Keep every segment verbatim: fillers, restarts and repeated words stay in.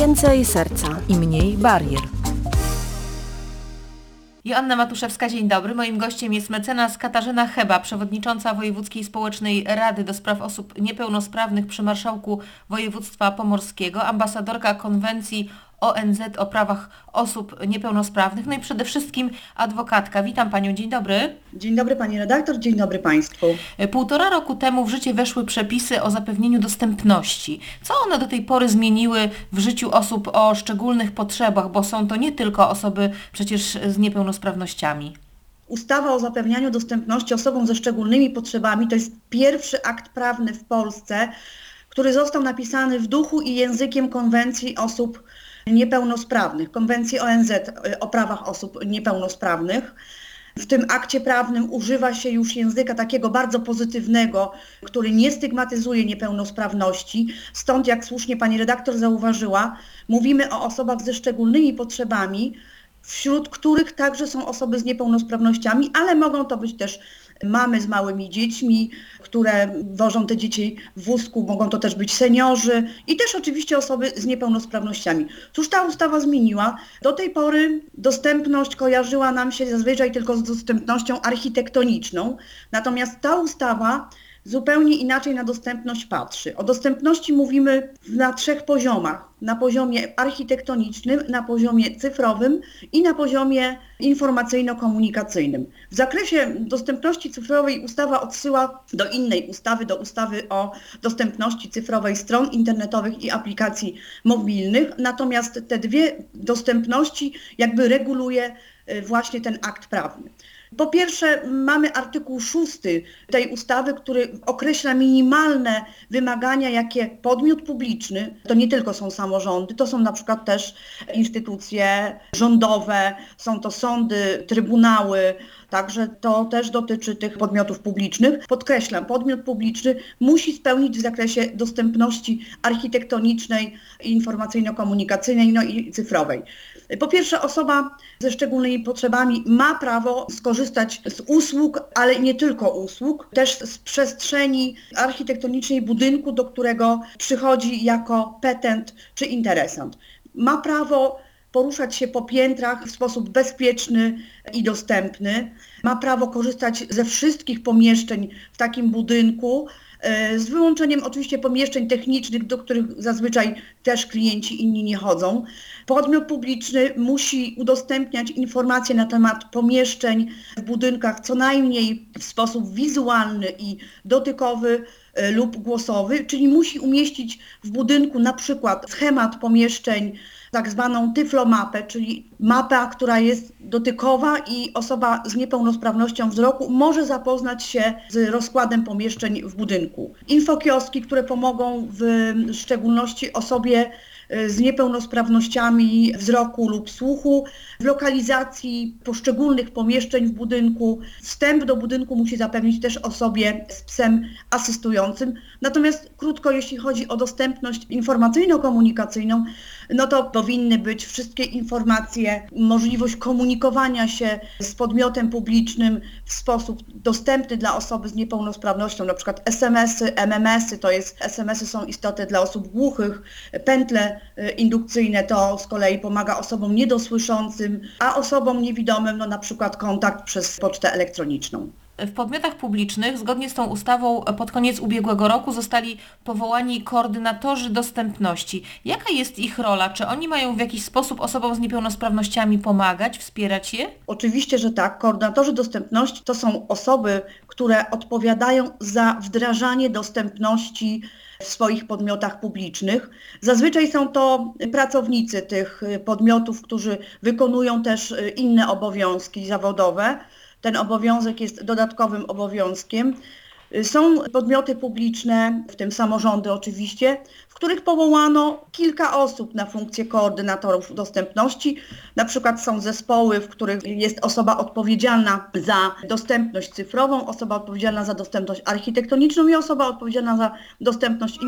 Więcej serca i mniej barier. Joanna Matuszewska, dzień dobry. Moim gościem jest mecenas Katarzyna Cheba, przewodnicząca Wojewódzkiej Społecznej Rady do Spraw Osób Niepełnosprawnych przy Marszałku Województwa Pomorskiego, ambasadorka konwencji O N Z o prawach osób niepełnosprawnych, no i przede wszystkim adwokatka. Witam Panią, dzień dobry. Dzień dobry Pani redaktor, dzień dobry Państwu. Półtora roku temu w życie weszły przepisy o zapewnieniu dostępności. Co one do tej pory zmieniły w życiu osób o szczególnych potrzebach, bo są to nie tylko osoby przecież z niepełnosprawnościami? Ustawa o zapewnianiu dostępności osobom ze szczególnymi potrzebami to jest pierwszy akt prawny w Polsce, który został napisany w duchu i językiem konwencji osób niepełnosprawnych, konwencji O N Z o prawach osób niepełnosprawnych. W tym akcie prawnym używa się już języka takiego bardzo pozytywnego, który nie stygmatyzuje niepełnosprawności. Stąd, jak słusznie Pani redaktor zauważyła, mówimy o osobach ze szczególnymi potrzebami, wśród których także są osoby z niepełnosprawnościami, ale mogą to być też mamy z małymi dziećmi, które wożą te dzieci w wózku, mogą to też być seniorzy i też oczywiście osoby z niepełnosprawnościami. Cóż ta ustawa zmieniła? Do tej pory dostępność kojarzyła nam się zazwyczaj tylko z dostępnością architektoniczną, natomiast ta ustawa zupełnie inaczej na dostępność patrzy. O dostępności mówimy na trzech poziomach. Na poziomie architektonicznym, na poziomie cyfrowym i na poziomie informacyjno-komunikacyjnym. W zakresie dostępności cyfrowej ustawa odsyła do innej ustawy, do ustawy o dostępności cyfrowej stron internetowych i aplikacji mobilnych. Natomiast te dwie dostępności jakby reguluje właśnie ten akt prawny. Po pierwsze, mamy artykuł szósty tej ustawy, który określa minimalne wymagania, jakie podmiot publiczny, to nie tylko są samorządy, to są na przykład też instytucje rządowe, są to sądy, trybunały, także to też dotyczy tych podmiotów publicznych. Podkreślam, podmiot publiczny musi spełnić w zakresie dostępności architektonicznej, informacyjno-komunikacyjnej, no i cyfrowej. Po pierwsze, osoba ze szczególnymi potrzebami ma prawo skorzystać z usług, ale nie tylko usług, też z przestrzeni architektonicznej budynku, do którego przychodzi jako petent czy interesant. Ma prawo poruszać się po piętrach w sposób bezpieczny i dostępny. Ma prawo korzystać ze wszystkich pomieszczeń w takim budynku, z wyłączeniem oczywiście pomieszczeń technicznych, do których zazwyczaj też klienci inni nie chodzą. Podmiot publiczny musi udostępniać informacje na temat pomieszczeń w budynkach co najmniej w sposób wizualny i dotykowy lub głosowy, czyli musi umieścić w budynku na przykład schemat pomieszczeń, tak zwaną tyflomapę, czyli mapa, która jest dotykowa i osoba z niepełnosprawnością wzroku może zapoznać się z rozkładem pomieszczeń w budynku. Infokioski, które pomogą w szczególności osobie z niepełnosprawnościami wzroku lub słuchu, w lokalizacji poszczególnych pomieszczeń w budynku. Wstęp do budynku musi zapewnić też osobie z psem asystującym. Natomiast krótko, jeśli chodzi o dostępność informacyjno-komunikacyjną, no to powinny być wszystkie informacje, możliwość komunikowania się z podmiotem publicznym w sposób dostępny dla osoby z niepełnosprawnością, na przykład es em esy, em em esy, to jest es em esy są istotne dla osób głuchych, pętle indukcyjne to z kolei pomaga osobom niedosłyszącym, a osobom niewidomym no na przykład kontakt przez pocztę elektroniczną. W podmiotach publicznych, zgodnie z tą ustawą, pod koniec ubiegłego roku zostali powołani koordynatorzy dostępności. Jaka jest ich rola? Czy oni mają w jakiś sposób osobom z niepełnosprawnościami pomagać, wspierać je? Oczywiście, że tak. Koordynatorzy dostępności to są osoby, które odpowiadają za wdrażanie dostępności w swoich podmiotach publicznych. Zazwyczaj są to pracownicy tych podmiotów, którzy wykonują też inne obowiązki zawodowe. Ten obowiązek jest dodatkowym obowiązkiem. Są podmioty publiczne, w tym samorządy oczywiście, w których powołano kilka osób na funkcję koordynatorów dostępności. Na przykład są zespoły, w których jest osoba odpowiedzialna za dostępność cyfrową, osoba odpowiedzialna za dostępność architektoniczną i osoba odpowiedzialna za dostępność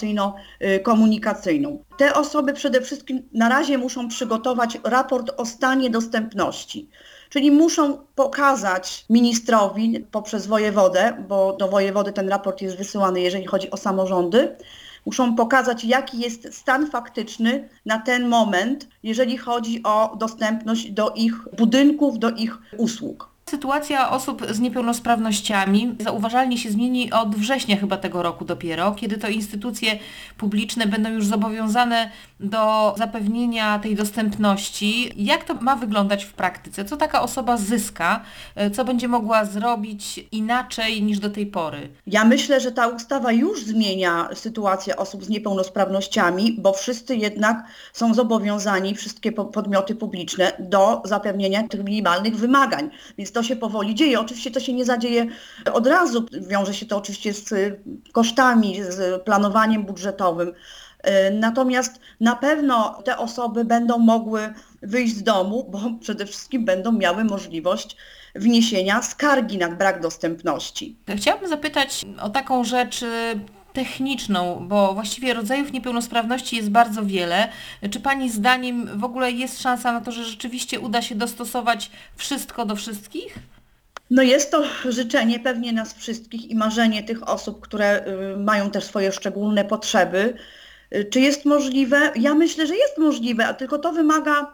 informacyjno-komunikacyjną. Te osoby przede wszystkim na razie muszą przygotować raport o stanie dostępności. Czyli muszą pokazać ministrowi poprzez wojewodę, bo do wojewody ten raport jest wysyłany, jeżeli chodzi o samorządy, muszą pokazać, jaki jest stan faktyczny na ten moment, jeżeli chodzi o dostępność do ich budynków, do ich usług. Sytuacja osób z niepełnosprawnościami zauważalnie się zmieni od września chyba tego roku dopiero, kiedy to instytucje publiczne będą już zobowiązane do zapewnienia tej dostępności. Jak to ma wyglądać w praktyce? Co taka osoba zyska? Co będzie mogła zrobić inaczej niż do tej pory? Ja myślę, że ta ustawa już zmienia sytuację osób z niepełnosprawnościami, bo wszyscy jednak są zobowiązani, wszystkie podmioty publiczne, do zapewnienia tych minimalnych wymagań. Więc to się powoli dzieje. Oczywiście to się nie zadzieje od razu. Wiąże się to oczywiście z kosztami, z planowaniem budżetowym. Natomiast na pewno te osoby będą mogły wyjść z domu, bo przede wszystkim będą miały możliwość wniesienia skargi na brak dostępności. Chciałabym zapytać o taką rzecz techniczną, bo właściwie rodzajów niepełnosprawności jest bardzo wiele. Czy Pani zdaniem w ogóle jest szansa na to, że rzeczywiście uda się dostosować wszystko do wszystkich? No jest to życzenie pewnie nas wszystkich i marzenie tych osób, które mają też swoje szczególne potrzeby. Czy jest możliwe? Ja myślę, że jest możliwe, a tylko to wymaga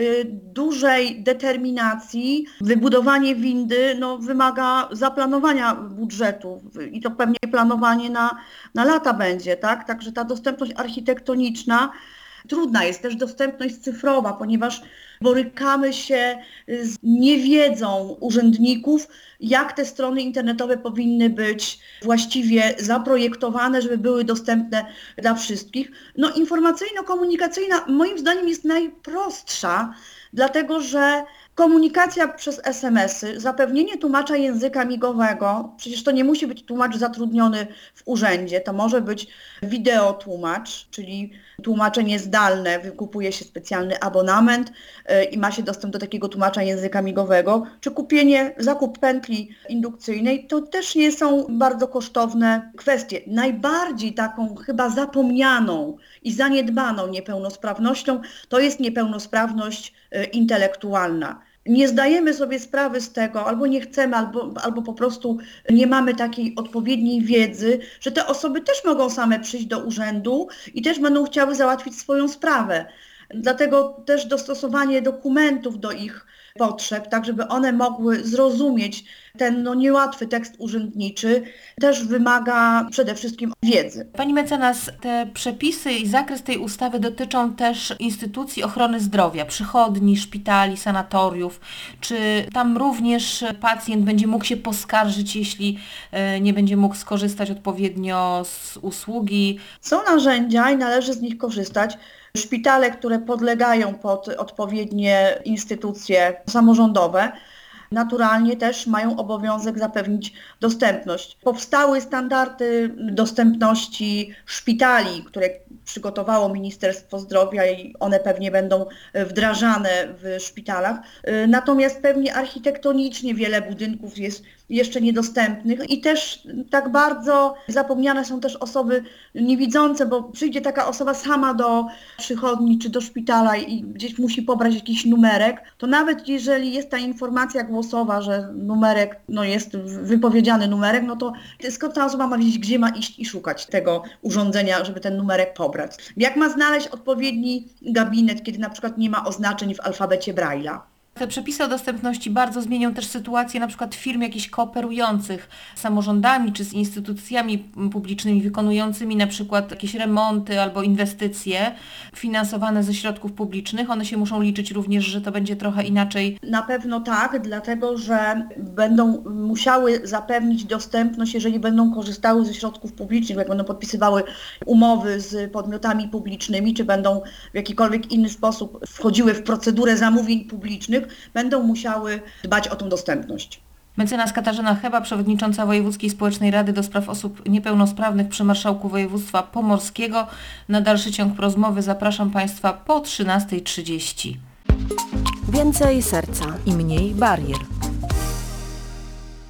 dużej determinacji. Wybudowanie windy no, wymaga zaplanowania budżetu i to pewnie planowanie na, na lata będzie, tak? Także ta dostępność architektoniczna trudna jest też dostępność cyfrowa, ponieważ borykamy się z niewiedzą urzędników, jak te strony internetowe powinny być właściwie zaprojektowane, żeby były dostępne dla wszystkich. No informacyjno-komunikacyjna moim zdaniem jest najprostsza, dlatego że komunikacja przez es em esy, zapewnienie tłumacza języka migowego, przecież to nie musi być tłumacz zatrudniony w urzędzie, to może być wideotłumacz, czyli tłumaczenie zdalne, wykupuje się specjalny abonament i ma się dostęp do takiego tłumacza języka migowego, czy kupienie, zakup pętli indukcyjnej, to też nie są bardzo kosztowne kwestie. Najbardziej taką chyba zapomnianą i zaniedbaną niepełnosprawnością to jest niepełnosprawność intelektualna. Nie zdajemy sobie sprawy z tego, albo nie chcemy, albo, albo po prostu nie mamy takiej odpowiedniej wiedzy, że te osoby też mogą same przyjść do urzędu i też będą chciały załatwić swoją sprawę. Dlatego też dostosowanie dokumentów do ich potrzeb, tak żeby one mogły zrozumieć ten no, niełatwy tekst urzędniczy, też wymaga przede wszystkim wiedzy. Pani mecenas, te przepisy i zakres tej ustawy dotyczą też instytucji ochrony zdrowia, przychodni, szpitali, sanatoriów. Czy tam również pacjent będzie mógł się poskarżyć, jeśli nie będzie mógł skorzystać odpowiednio z usługi? Są narzędzia i należy z nich korzystać. Szpitale, które podlegają pod odpowiednie instytucje samorządowe, naturalnie też mają obowiązek zapewnić dostępność. Powstały standardy dostępności szpitali, które przygotowało Ministerstwo Zdrowia i one pewnie będą wdrażane w szpitalach. Natomiast pewnie architektonicznie wiele budynków jest jeszcze niedostępnych i też tak bardzo zapomniane są też osoby niewidzące, bo przyjdzie taka osoba sama do przychodni czy do szpitala i gdzieś musi pobrać jakiś numerek, to nawet jeżeli jest ta informacja głosowa, że numerek, no jest wypowiedziany numerek, no to skąd ta osoba ma wiedzieć, gdzie ma iść i szukać tego urządzenia, żeby ten numerek pobrać? Jak ma znaleźć odpowiedni gabinet, kiedy na przykład nie ma oznaczeń w alfabecie Braille'a? Te przepisy o dostępności bardzo zmienią też sytuację na przykład firm jakichś kooperujących z samorządami czy z instytucjami publicznymi wykonującymi na przykład jakieś remonty albo inwestycje finansowane ze środków publicznych. One się muszą liczyć również, że to będzie trochę inaczej. Na pewno tak, dlatego że będą musiały zapewnić dostępność, jeżeli będą korzystały ze środków publicznych, jak będą podpisywały umowy z podmiotami publicznymi, czy będą w jakikolwiek inny sposób wchodziły w procedurę zamówień publicznych, będą musiały dbać o tą dostępność. Mecenas Katarzyna Cheba, przewodnicząca Wojewódzkiej Społecznej Rady do Spraw Osób Niepełnosprawnych przy Marszałku Województwa Pomorskiego. Na dalszy ciąg rozmowy zapraszam Państwa po trzynastej trzydzieści. Więcej serca i mniej barier.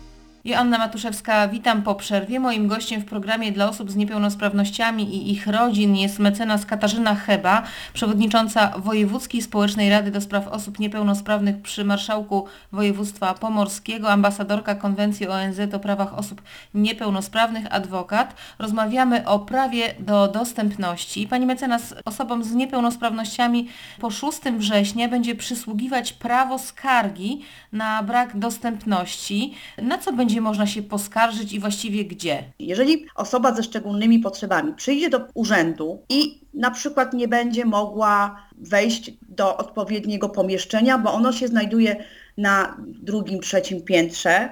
Joanna Matuszewska, witam po przerwie. Moim gościem w programie dla osób z niepełnosprawnościami i ich rodzin jest mecenas Katarzyna Cheba, przewodnicząca Wojewódzkiej Społecznej Rady do Spraw Osób Niepełnosprawnych przy Marszałku Województwa Pomorskiego, ambasadorka Konwencji O N Z o prawach osób niepełnosprawnych, adwokat. Rozmawiamy o prawie do dostępności. Pani mecenas, osobom z niepełnosprawnościami po szóstego września będzie przysługiwać prawo skargi na brak dostępności. Na co będzie można się poskarżyć i właściwie gdzie? Jeżeli osoba ze szczególnymi potrzebami przyjdzie do urzędu i na przykład nie będzie mogła wejść do odpowiedniego pomieszczenia, bo ono się znajduje na drugim, trzecim piętrze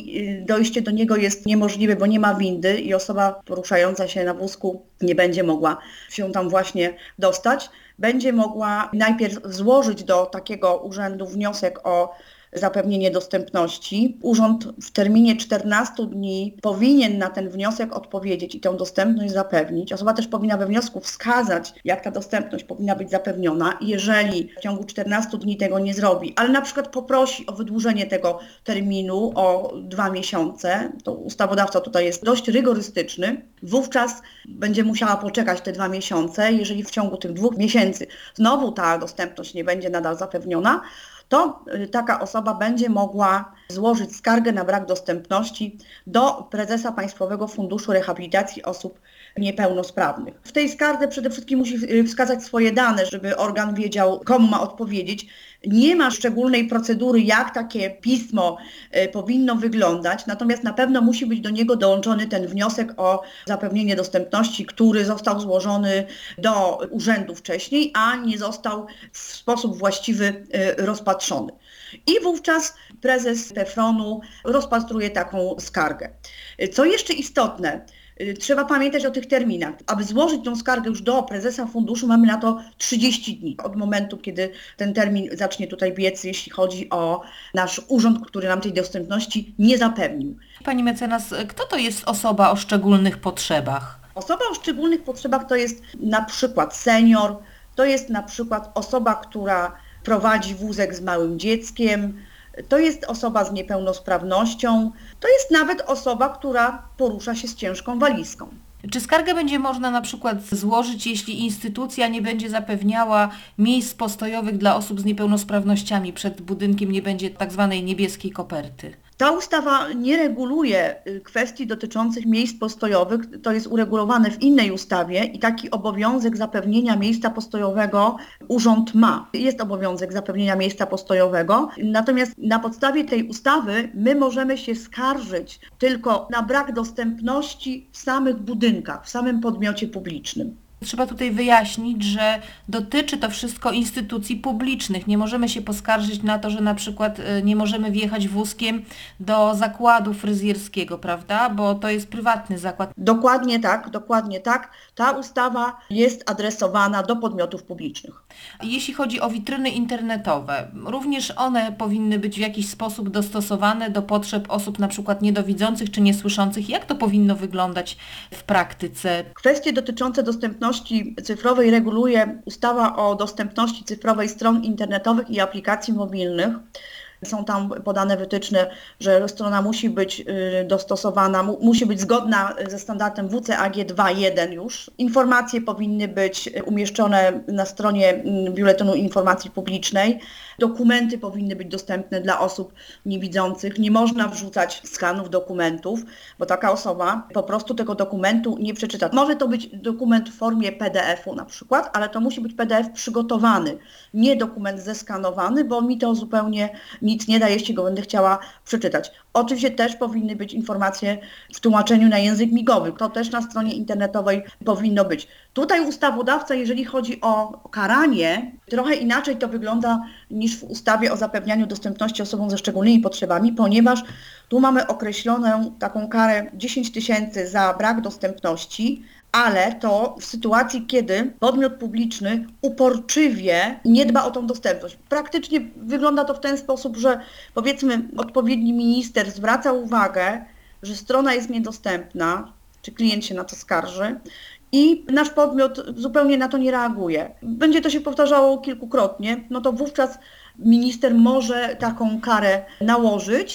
i dojście do niego jest niemożliwe, bo nie ma windy i osoba poruszająca się na wózku nie będzie mogła się tam właśnie dostać, będzie mogła najpierw złożyć do takiego urzędu wniosek o zapewnienie dostępności. Urząd w terminie czternastu dni powinien na ten wniosek odpowiedzieć i tę dostępność zapewnić. Osoba też powinna we wniosku wskazać, jak ta dostępność powinna być zapewniona. I jeżeli w ciągu czternastu dni tego nie zrobi, ale na przykład poprosi o wydłużenie tego terminu o dwa miesiące, to ustawodawca tutaj jest dość rygorystyczny, wówczas będzie musiała poczekać te dwa miesiące. Jeżeli w ciągu tych dwóch miesięcy znowu ta dostępność nie będzie nadal zapewniona, to taka osoba będzie mogła złożyć skargę na brak dostępności do prezesa Państwowego Funduszu Rehabilitacji Osób Niepełnosprawnych. W tej skardze przede wszystkim musi wskazać swoje dane, żeby organ wiedział, komu ma odpowiedzieć. Nie ma szczególnej procedury, jak takie pismo powinno wyglądać, natomiast na pewno musi być do niego dołączony ten wniosek o zapewnienie dostępności, który został złożony do urzędu wcześniej, a nie został w sposób właściwy rozpatrzony. I wówczas prezes PFRON-u rozpatruje taką skargę. Co jeszcze istotne, trzeba pamiętać o tych terminach. Aby złożyć tą skargę już do prezesa funduszu, mamy na to trzydzieści dni od momentu, kiedy ten termin zacznie tutaj biec, jeśli chodzi o nasz urząd, który nam tej dostępności nie zapewnił. Pani mecenas, kto to jest osoba o szczególnych potrzebach? Osoba o szczególnych potrzebach to jest na przykład senior, to jest na przykład osoba, która prowadzi wózek z małym dzieckiem, to jest osoba z niepełnosprawnością, to jest nawet osoba, która porusza się z ciężką walizką. Czy skargę będzie można na przykład złożyć, jeśli instytucja nie będzie zapewniała miejsc postojowych dla osób z niepełnosprawnościami, przed budynkiem nie będzie tak zwanej niebieskiej koperty? Ta ustawa nie reguluje kwestii dotyczących miejsc postojowych, to jest uregulowane w innej ustawie i taki obowiązek zapewnienia miejsca postojowego urząd ma. Jest obowiązek zapewnienia miejsca postojowego, natomiast na podstawie tej ustawy my możemy się skarżyć tylko na brak dostępności w samych budynkach, w samym podmiocie publicznym. Trzeba tutaj wyjaśnić, że dotyczy to wszystko instytucji publicznych. Nie możemy się poskarżyć na to, że na przykład nie możemy wjechać wózkiem do zakładu fryzjerskiego, prawda? Bo to jest prywatny zakład. Dokładnie tak, dokładnie tak. Ta ustawa jest adresowana do podmiotów publicznych. Jeśli chodzi o witryny internetowe, również one powinny być w jakiś sposób dostosowane do potrzeb osób na przykład niedowidzących czy niesłyszących. Jak to powinno wyglądać w praktyce? Kwestie dotyczące dostępności cyfrowej reguluje ustawa o dostępności cyfrowej stron internetowych i aplikacji mobilnych. Są tam podane wytyczne, że strona musi być dostosowana, mu, musi być zgodna ze standardem W C A G dwa jeden już. Informacje powinny być umieszczone na stronie Biuletynu Informacji Publicznej. Dokumenty powinny być dostępne dla osób niewidzących. Nie można wrzucać skanów dokumentów, bo taka osoba po prostu tego dokumentu nie przeczyta. Może to być dokument w formie P D F u na przykład, ale to musi być P D F przygotowany, nie dokument zeskanowany, bo mi to zupełnie nic nie da, jeśli go będę chciała przeczytać. Oczywiście też powinny być informacje w tłumaczeniu na język migowy. To też na stronie internetowej powinno być. Tutaj ustawodawca, jeżeli chodzi o karanie, trochę inaczej to wygląda niż w ustawie o zapewnianiu dostępności osobom ze szczególnymi potrzebami, ponieważ tu mamy określoną taką karę dziesięć tysięcy za brak dostępności, ale to w sytuacji, kiedy podmiot publiczny uporczywie nie dba o tą dostępność. Praktycznie wygląda to w ten sposób, że powiedzmy odpowiedni minister zwraca uwagę, że strona jest niedostępna, czy klient się na to skarży i nasz podmiot zupełnie na to nie reaguje. Będzie to się powtarzało kilkukrotnie, no to wówczas minister może taką karę nałożyć.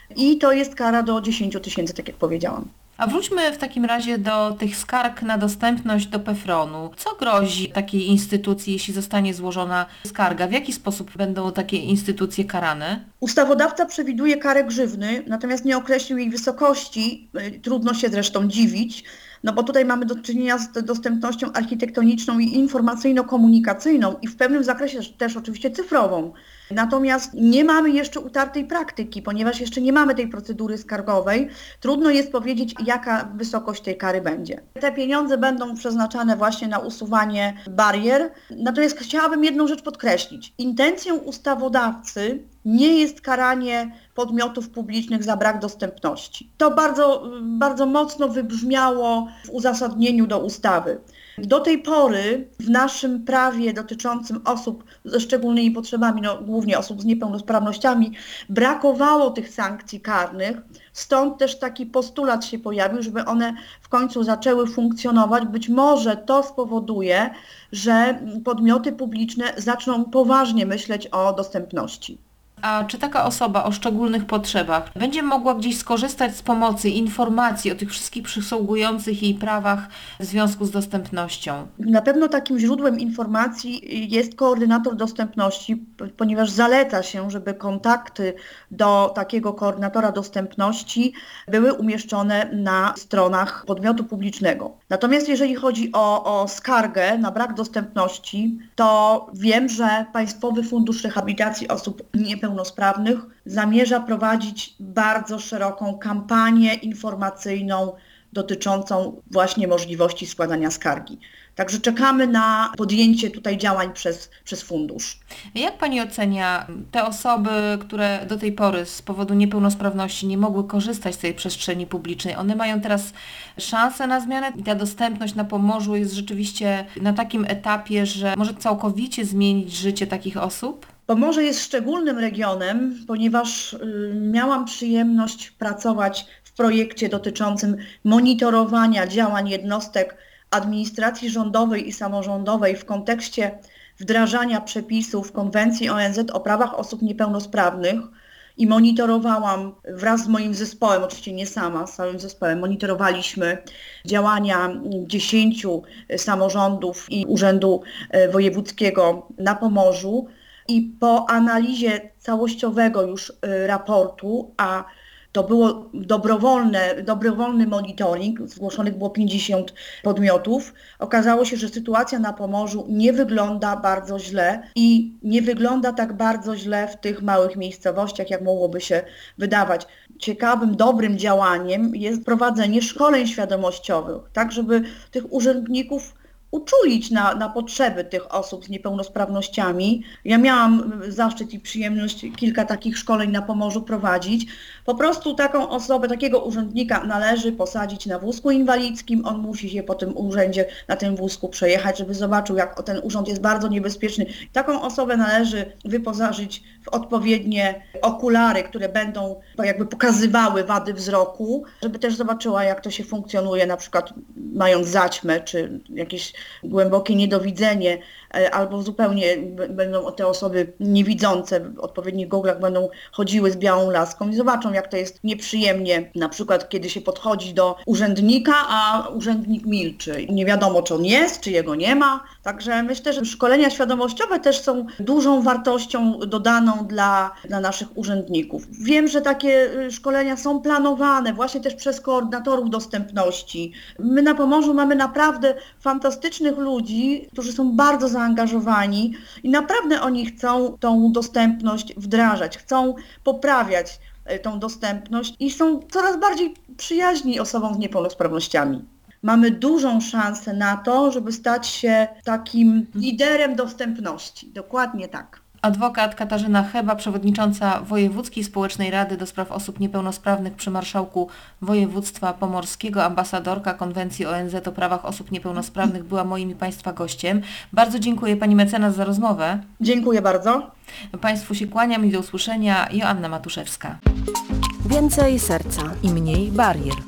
i to jest kara do dziesięć tysięcy, tak jak powiedziałam. A wróćmy w takim razie do tych skarg na dostępność do PEFRON-u. Co grozi takiej instytucji, jeśli zostanie złożona skarga? W jaki sposób będą takie instytucje karane? Ustawodawca przewiduje karę grzywny, natomiast nie określił jej wysokości. Trudno się zresztą dziwić, no bo tutaj mamy do czynienia z dostępnością architektoniczną i informacyjno-komunikacyjną i w pewnym zakresie też oczywiście cyfrową. Natomiast nie mamy jeszcze utartej praktyki, ponieważ jeszcze nie mamy tej procedury skargowej. Trudno jest powiedzieć, jaka wysokość tej kary będzie. Te pieniądze będą przeznaczane właśnie na usuwanie barier. Natomiast chciałabym jedną rzecz podkreślić. Intencją ustawodawcy nie jest karanie podmiotów publicznych za brak dostępności. To bardzo, bardzo mocno wybrzmiało w uzasadnieniu do ustawy. Do tej pory w naszym prawie dotyczącym osób ze szczególnymi potrzebami, no głównie osób z niepełnosprawnościami, brakowało tych sankcji karnych, stąd też taki postulat się pojawił, żeby one w końcu zaczęły funkcjonować. Być może to spowoduje, że podmioty publiczne zaczną poważnie myśleć o dostępności. A czy taka osoba o szczególnych potrzebach będzie mogła gdzieś skorzystać z pomocy, informacji o tych wszystkich przysługujących jej prawach w związku z dostępnością? Na pewno takim źródłem informacji jest koordynator dostępności, ponieważ zaleca się, żeby kontakty do takiego koordynatora dostępności były umieszczone na stronach podmiotu publicznego. Natomiast jeżeli chodzi o, o skargę na brak dostępności, to wiem, że Państwowy Fundusz Rehabilitacji Osób Niepełnosprawnych zamierza prowadzić bardzo szeroką kampanię informacyjną dotyczącą właśnie możliwości składania skargi. Także czekamy na podjęcie tutaj działań przez, przez fundusz. Jak Pani ocenia te osoby, które do tej pory z powodu niepełnosprawności nie mogły korzystać z tej przestrzeni publicznej? One mają teraz szansę na zmianę i ta dostępność na Pomorzu jest rzeczywiście na takim etapie, że może całkowicie zmienić życie takich osób? Pomorze jest szczególnym regionem, ponieważ y, miałam przyjemność pracować w projekcie dotyczącym monitorowania działań jednostek administracji rządowej i samorządowej w kontekście wdrażania przepisów Konwencji O N Z o prawach osób niepełnosprawnych i monitorowałam wraz z moim zespołem, oczywiście nie sama, z całym zespołem, monitorowaliśmy działania dziesięciu samorządów i Urzędu Wojewódzkiego na Pomorzu. I po analizie całościowego już raportu, a to było dobrowolne, dobrowolny monitoring, zgłoszonych było pięćdziesiąt podmiotów, okazało się, że sytuacja na Pomorzu nie wygląda bardzo źle i nie wygląda tak bardzo źle w tych małych miejscowościach, jak mogłoby się wydawać. Ciekawym, dobrym działaniem jest prowadzenie szkoleń świadomościowych, tak żeby tych urzędników uczulić na, na potrzeby tych osób z niepełnosprawnościami. Ja miałam zaszczyt i przyjemność kilka takich szkoleń na Pomorzu prowadzić. Po prostu taką osobę, takiego urzędnika należy posadzić na wózku inwalidzkim, on musi się po tym urzędzie na tym wózku przejechać, żeby zobaczył, jak ten urząd jest bardzo niebezpieczny. Taką osobę należy wyposażyć w odpowiednie okulary, które będą jakby pokazywały wady wzroku, żeby też zobaczyła, jak to się funkcjonuje, na przykład mając zaćmę, czy jakieś głębokie niedowidzenie, albo zupełnie będą te osoby niewidzące w odpowiednich goglach będą chodziły z białą laską i zobaczą, jak to jest nieprzyjemnie, na przykład kiedy się podchodzi do urzędnika, a urzędnik milczy. Nie wiadomo, czy on jest, czy jego nie ma. Także myślę, że szkolenia świadomościowe też są dużą wartością dodaną dla, dla naszych urzędników. Wiem, że takie szkolenia są planowane właśnie też przez koordynatorów dostępności. My na Pomorzu mamy naprawdę fantastycznych ludzi, którzy są bardzo zaangażowani i naprawdę oni chcą tą dostępność wdrażać, chcą poprawiać tą dostępność i są coraz bardziej przyjaźni osobom z niepełnosprawnościami. Mamy dużą szansę na to, żeby stać się takim liderem dostępności. Dokładnie tak. Adwokat Katarzyna Cheba, przewodnicząca Wojewódzkiej Społecznej Rady do Spraw Osób Niepełnosprawnych przy Marszałku Województwa Pomorskiego, ambasadorka Konwencji O N Z o prawach osób niepełnosprawnych, była moim i Państwa gościem. Bardzo dziękuję Pani mecenas za rozmowę. Dziękuję bardzo. Państwu się kłaniam i do usłyszenia. Joanna Matuszewska. Więcej serca i mniej barier.